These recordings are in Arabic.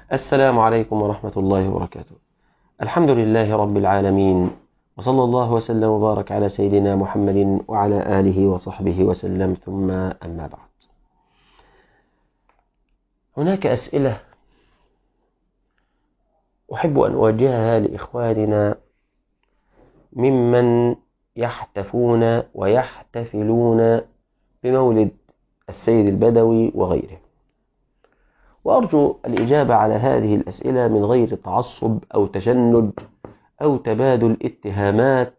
السلام عليكم ورحمة الله وبركاته. الحمد لله رب العالمين، وصلى الله وسلم وبارك على سيدنا محمد وعلى آله وصحبه وسلم، ثم أما بعد. هناك أسئلة أحب أن أوجهها لإخواننا ممن يحتفون ويحتفلون بمولد السيد البدوي وغيره، وأرجو الإجابة على هذه الأسئلة من غير تعصب أو تشنج أو تبادل اتهامات.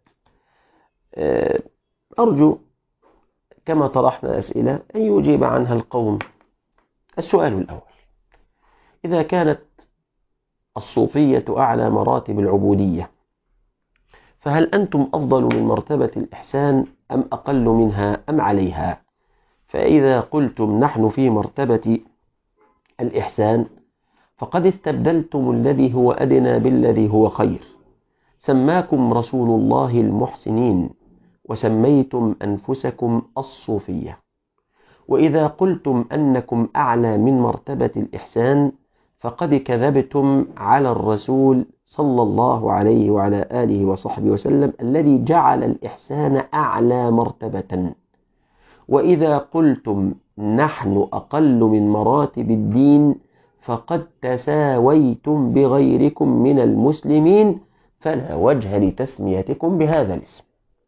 أرجو كما طرحنا أسئلة أن يجيب عنها القوم. السؤال الأول: إذا كانت الصوفية أعلى مراتب العبودية، فهل أنتم أفضل من مرتبة الإحسان أم أقل منها أم عليها؟ فإذا قلتم نحن في مرتبة الإحسان فقد استبدلتم الذي هو أدنى بالذي هو خير، سماكم رسول الله المحسنين وسميتم أنفسكم الصوفية. وإذا قلتم أنكم أعلى من مرتبة الإحسان فقد كذبتم على الرسول صلى الله عليه وعلى آله وصحبه وسلم الذي جعل الإحسان أعلى مرتبة. وإذا قلتم نحن أقل من مراتب الدين فقد تساويتم بغيركم من المسلمين، فلا وجه لتسميتكم بهذا الاسم.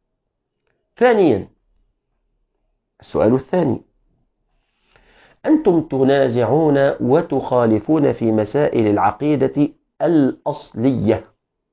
ثانيا، السؤال الثاني: أنتم تنازعون وتخالفون في مسائل العقيدة الأصلية،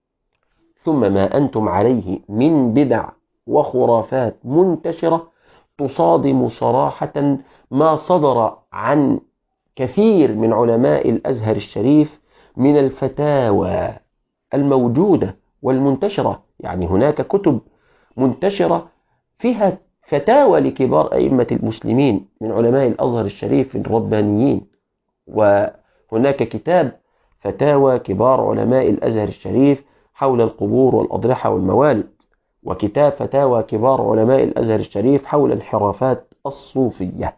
ثم ما أنتم عليه من بدع وخرافات منتشرة تصادم صراحة ما صدر عن كثير من علماء الأزهر الشريف من الفتاوى الموجودة والمنتشرة. يعني هناك كتب منتشرة فيها فتاوى لكبار أئمة المسلمين من علماء الأزهر الشريف الربانيين، وهناك كتاب فتاوى كبار علماء الأزهر الشريف حول القبور والأضرحة والموالد، وكتاب فتاوى كبار علماء الأزهر الشريف حول الانحرافات الصوفية.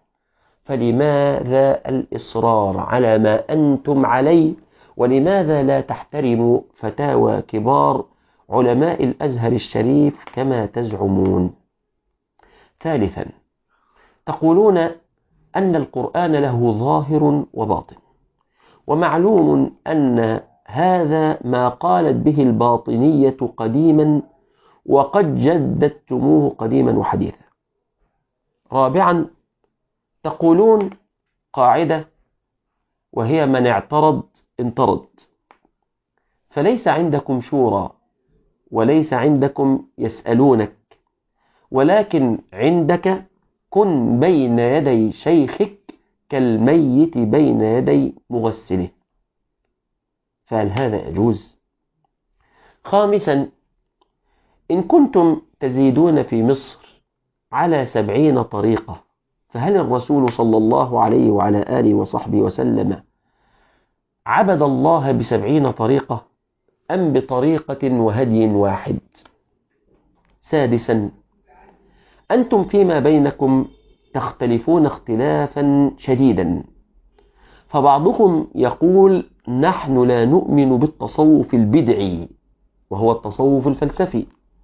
فلماذا الإصرار على ما أنتم عليه؟ ولماذا لا تحترموا فتاوى كبار علماء الأزهر الشريف كما تزعمون؟ ثالثا، تقولون أن القرآن له ظاهر وباطن، ومعلوم أن هذا ما قالت به الباطنية قديما وقد جددتموه قديما وحديثا. رابعا، تقولون قاعدة وهي من اعترض انطرد، فليس عندكم شورى وليس عندكم يسألونك، ولكن عندك كن بين يدي شيخك كالميت بين يدي مغسله. فهل هذا يجوز؟ خامسا، إن كنتم تزيدون في مصر على 70 طريقة، فهل الرسول صلى الله عليه وعلى آله وصحبه وسلم عبد الله ب70 طريقة أم بطريقة وهدي واحد؟ سادسا، أنتم فيما بينكم تختلفون اختلافا شديدا، فبعضهم يقول نحن لا نؤمن بالتصوف البدعي وهو التصوف الفلسفي،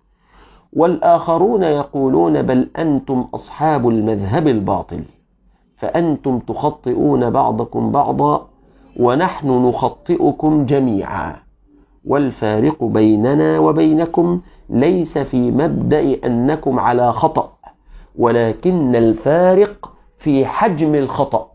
والآخرون يقولون بل أنتم أصحاب المذهب الباطل، فأنتم تخطئون بعضكم بعضا ونحن نخطئكم جميعا، والفارق بيننا وبينكم ليس في مبدأ أنكم على خطأ، ولكن الفارق في حجم الخطأ.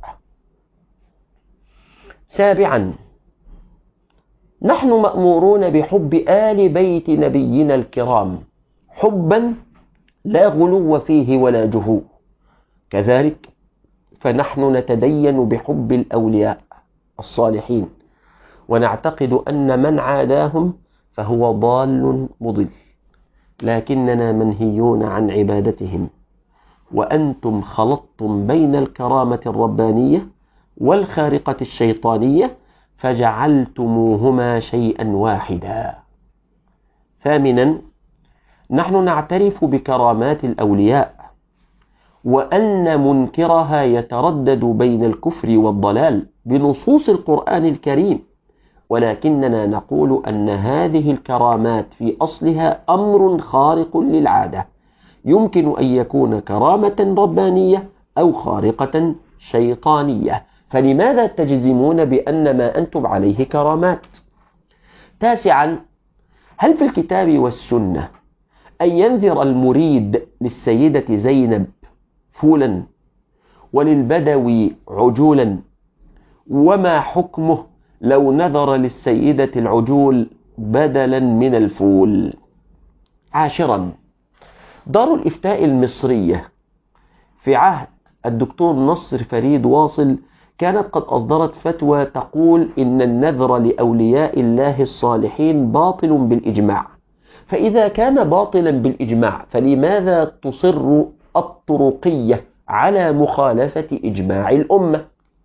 سابعا، نحن مأمورون بحب آل بيت نبينا الكرام حبا لا غلو فيه ولا جهو، كذلك فنحن نتدين بحب الأولياء الصالحين، ونعتقد أن من عاداهم فهو ضال مضل، لكننا منهيون عن عبادتهم، وأنتم خلطتم بين الكرامة الربانية والخارقة الشيطانية فجعلتموهما شيئا واحدا. ثامنا، نحن نعترف بكرامات الأولياء، وأن منكرها يتردد بين الكفر والضلال بنصوص القرآن الكريم، ولكننا نقول أن هذه الكرامات في أصلها أمر خارق للعادة، يمكن أن يكون كرامة ربانية أو خارقة شيطانية، فلماذا تجزمون بأن ما أنتم عليه كرامات؟ 9. هل في الكتاب والسنة أن ينذر المريد للسيدة زينب فولا وللبدوي عجولا؟ وما حكمه لو نذر للسيدة العجول بدلا من الفول؟ 10. دار الإفتاء المصرية في عهد الدكتور نصر فريد واصل كانت قد أصدرت فتوى تقول إن النذر لأولياء الله الصالحين باطل بالإجماع، فإذا كان باطلا بالإجماع فلماذا تصر الطرقية على مخالفة إجماع الأمة؟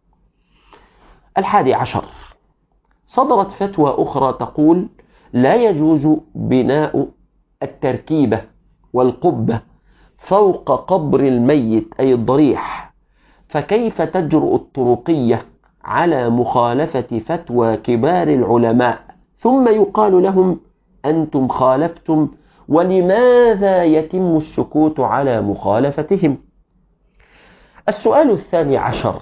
11. صدرت فتوى أخرى تقول لا يجوز بناء التركيبة والقبة فوق قبر الميت أي الضريح، فكيف تجرؤ الطرقية على مخالفة فتوى كبار العلماء ثم يقال لهم أنتم خالفتم، ولماذا يتم السكوت على مخالفتهم؟ السؤال 12.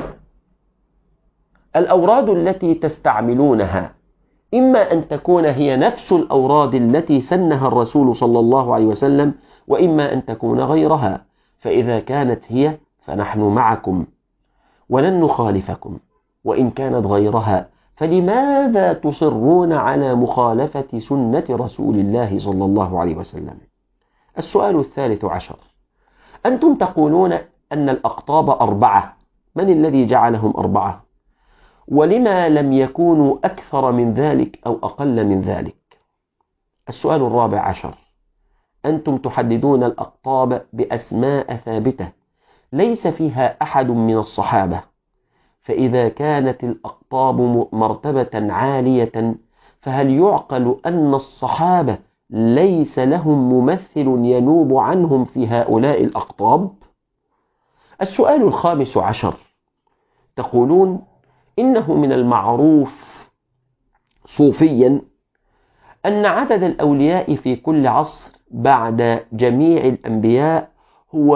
الأوراد التي تستعملونها إما أن تكون هي نفس الأوراد التي سنها الرسول صلى الله عليه وسلم، وإما أن تكون غيرها، فإذا كانت هي فنحن معكم ولن نخالفكم، وإن كانت غيرها فلماذا تصرون على مخالفة سنة رسول الله صلى الله عليه وسلم؟ السؤال 13. أنتم تقولون أن الأقطاب 4، من الذي جعلهم 4؟ ولما لم يكونوا أكثر من ذلك أو أقل من ذلك؟ السؤال 14. أنتم تحددون الأقطاب بأسماء ثابتة ليس فيها أحد من الصحابة، فإذا كانت الأقطاب مرتبة عالية فهل يعقل أن الصحابة ليس لهم ممثل ينوب عنهم في هؤلاء الأقطاب؟ السؤال 15. تقولون إنه من المعروف صوفيا أن عدد الأولياء في كل عصر بعد جميع الأنبياء هو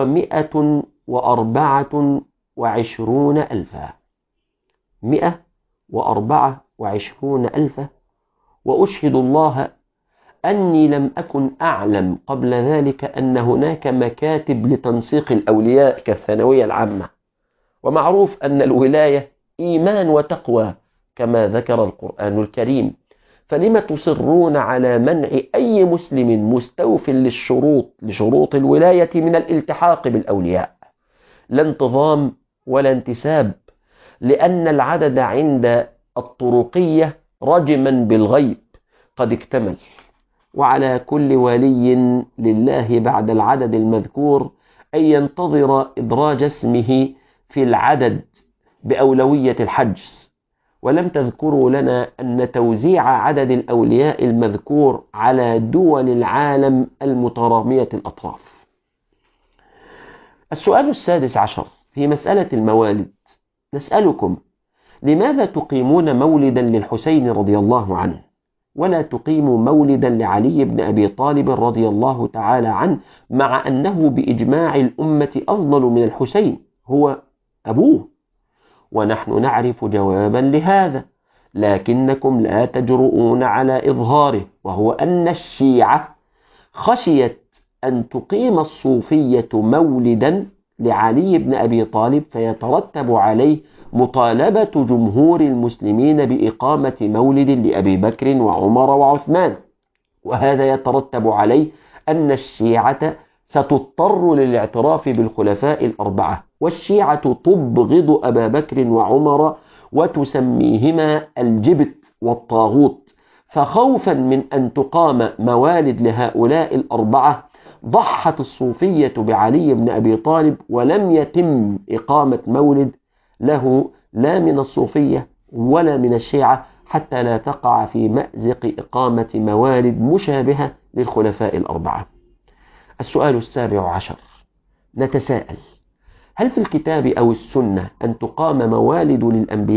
124 ألفا. 124 ألفا، وأشهد الله أني لم أكن أعلم قبل ذلك أن هناك مكاتب لتنسيق الأولياء كالثانوية العامة، ومعروف أن الولاية إيمان وتقوى كما ذكر القرآن الكريم، فلم تصرون على منع أي مسلم مستوف لشروط الولاية من الالتحاق بالأولياء؟ لا انتظام ولا انتساب، لأن العدد عند الطرقية رجما بالغيب قد اكتمل، وعلى كل ولي لله بعد العدد المذكور أن ينتظر إدراج اسمه في العدد بأولوية الحجز، ولم تذكروا لنا أن توزيع عدد الأولياء المذكور على دول العالم المترامية الأطراف. السؤال 16 في مسألة الموالد، نسألكم لماذا تقيمون مولدا للحسين رضي الله عنه ولا تقيموا مولدا لعلي بن أبي طالب رضي الله تعالى عنه، مع أنه بإجماع الأمة أفضل من الحسين، هو أبوه؟ ونحن نعرف جوابا لهذا، لكنكم لا تجرؤون على إظهاره، وهو أن الشيعة خشيت أن تقيم الصوفية مولدا لعلي بن أبي طالب فيترتب عليه مطالبة جمهور المسلمين بإقامة مولد لأبي بكر وعمر وعثمان، وهذا يترتب عليه أن الشيعة ستضطر للاعتراف بالخلفاء الأربعة، والشيعة تبغض أبا بكر وعمر وتسميهما الجبت والطاغوت، فخوفا من أن تقام موالد لهؤلاء الأربعة ضحت الصوفية بعلي بن أبي طالب، ولم يتم إقامة مولد له لا من الصوفية ولا من الشيعة حتى لا تقع في مأزق إقامة موالد مشابهة للخلفاء الأربعة. السؤال 17 نتساءل: هل في الكتاب أو السنة أن تقام موالد للأنبياء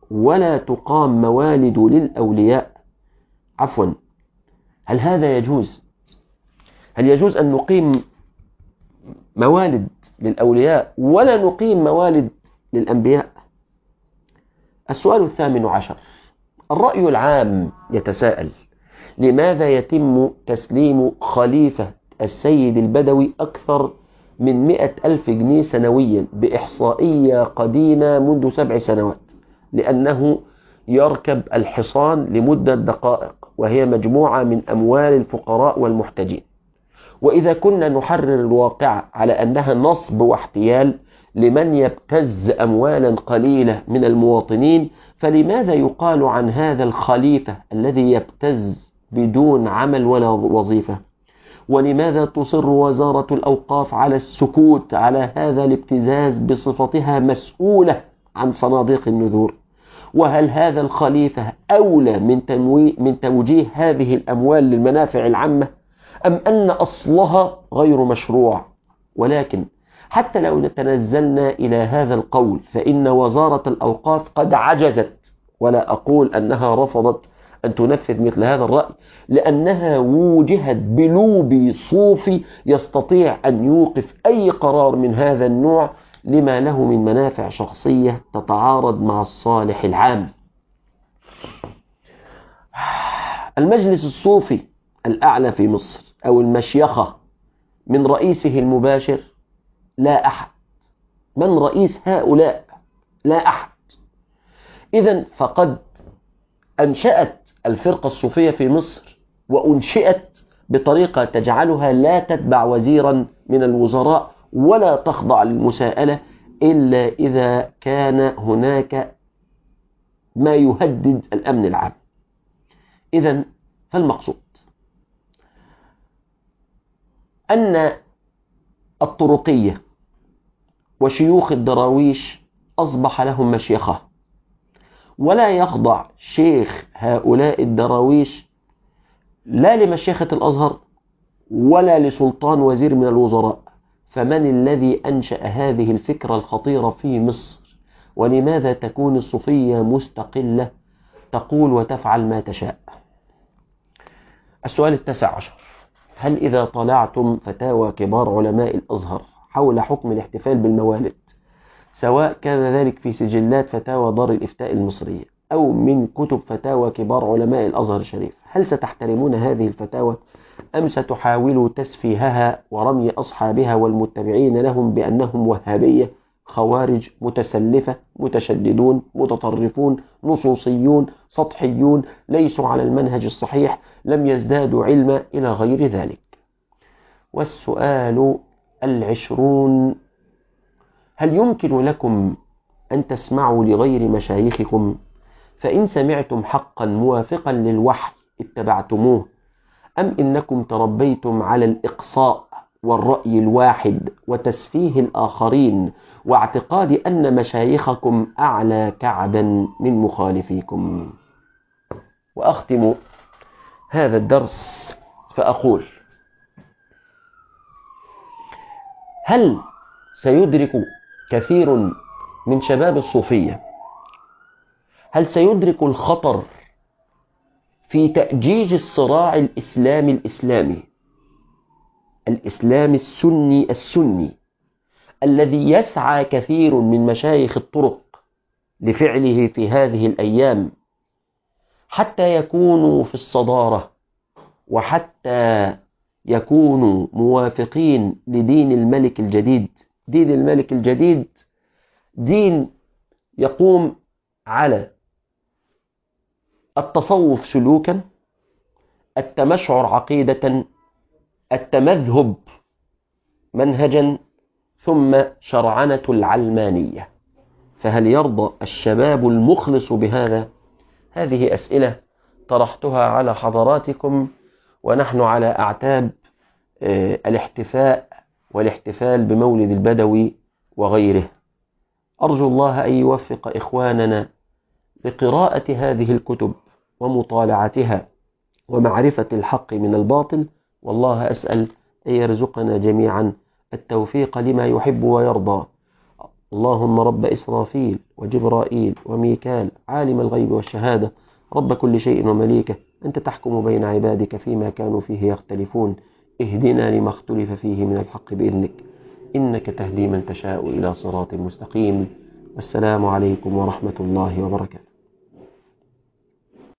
ولا تقام موالد للأولياء؟ عفوا، هل هذا يجوز؟ هل يجوز أن نقيم موالد للأولياء ولا نقيم موالد للأنبياء؟ السؤال 18. الرأي العام يتساءل: لماذا يتم تسليم خليفة السيد البدوي أكثر من 100,000 جنيه سنويا بإحصائية قديمة منذ 7 سنوات؟ لأنه يركب الحصان لمدة دقائق، وهي مجموعة من أموال الفقراء والمحتاجين. وإذا كنا نحرر الواقع على أنها نصب واحتيال لمن يبتز أموالا قليلة من المواطنين، فلماذا يقال عن هذا الخليفة الذي يبتز بدون عمل ولا وظيفة؟ ولماذا تصر وزارة الأوقاف على السكوت على هذا الابتزاز بصفتها مسؤولة عن صناديق النذور؟ وهل هذا الخليفة أولى من توجيه هذه الأموال للمنافع العامة، أم أن أصلها غير مشروع؟ ولكن حتى لو تنزلنا إلى هذا القول، فإن وزارة الأوقاف قد عجزت، ولا أقول أنها رفضت أن تنفذ مثل هذا الرأي، لأنها وجهت بلوبي صوفي يستطيع أن يوقف أي قرار من هذا النوع لما له من منافع شخصية تتعارض مع الصالح العام. المجلس الصوفي الأعلى في مصر أو المشيخة من رئيسه المباشر لا أحد. من رئيس هؤلاء؟ لا أحد. إذن فقد أنشأت الفرقة الصوفية في مصر، وأنشئت بطريقة تجعلها لا تتبع وزيرا من الوزراء ولا تخضع للمساءلة إلا إذا كان هناك ما يهدد الأمن العام. إذن فالمقصود أن الطرقية وشيوخ الدراويش أصبح لهم مشيخة، ولا يخضع شيخ هؤلاء الدراويش لا لمشيخة الأزهر ولا لسلطان وزير من الوزراء. فمن الذي أنشأ هذه الفكرة الخطيرة في مصر؟ ولماذا تكون الصوفية مستقلة تقول وتفعل ما تشاء؟ السؤال 19. هل إذا طلعتم فتاوى كبار علماء الأزهر حول حكم الاحتفال بالموالد، سواء كان ذلك في سجلات فتاوى دار الإفتاء المصرية أو من كتب فتاوى كبار علماء الأزهر الشريف، هل ستحترمون هذه الفتاوى أم ستحاولوا تسفيهها ورمي أصحابها والمتبعين لهم بأنهم وهابية، خوارج، متسلفة، متشددون، متطرفون، نصوصيون، سطحيون، ليسوا على المنهج الصحيح، لم يزدادوا علما، إلى غير ذلك؟ والسؤال 20. هل يمكن لكم أن تسمعوا لغير مشايخكم؟ فإن سمعتم حقا موافقا للوحي اتبعتموه، أم إنكم تربيتم على الإقصاء والرأي الواحد وتسفيه الآخرين واعتقاد أن مشايخكم أعلى كعبا من مخالفيكم؟ وأختم هذا الدرس فأقول: هل سيدرك كثير من شباب الصوفية، هل سيدرك الخطر في تأجيج الصراع الإسلامي السني الذي يسعى كثير من مشايخ الطرق لفعله في هذه الأيام حتى يكونوا في الصدارة وحتى يكونوا موافقين لدين الملك الجديد؟ دين الملك الجديد دين يقوم على التصوف سلوكا، التمشعر عقيدة، التمذهب منهجا، ثم شرعنة العلمانية. فهل يرضى الشباب المخلص بهذا؟ هذه أسئلة طرحتها على حضراتكم ونحن على أعتاب والاحتفال بمولد البدوي وغيره. أرجو الله أن يوفق إخواننا لقراءة هذه الكتب ومطالعتها ومعرفة الحق من الباطل، والله أسأل أن يرزقنا جميعا التوفيق لما يحب ويرضى. اللهم رب إسرافيل وجبرائيل وميكال عالم الغيب والشهادة رب كل شيء ومليكه، أنت تحكم بين عبادك فيما كانوا فيه يختلفون، اهدنا لما اختلف فيه من الحق بإذنك، إنك تهدي من تشاء إلى صراط مستقيم. والسلام عليكم ورحمة الله وبركاته.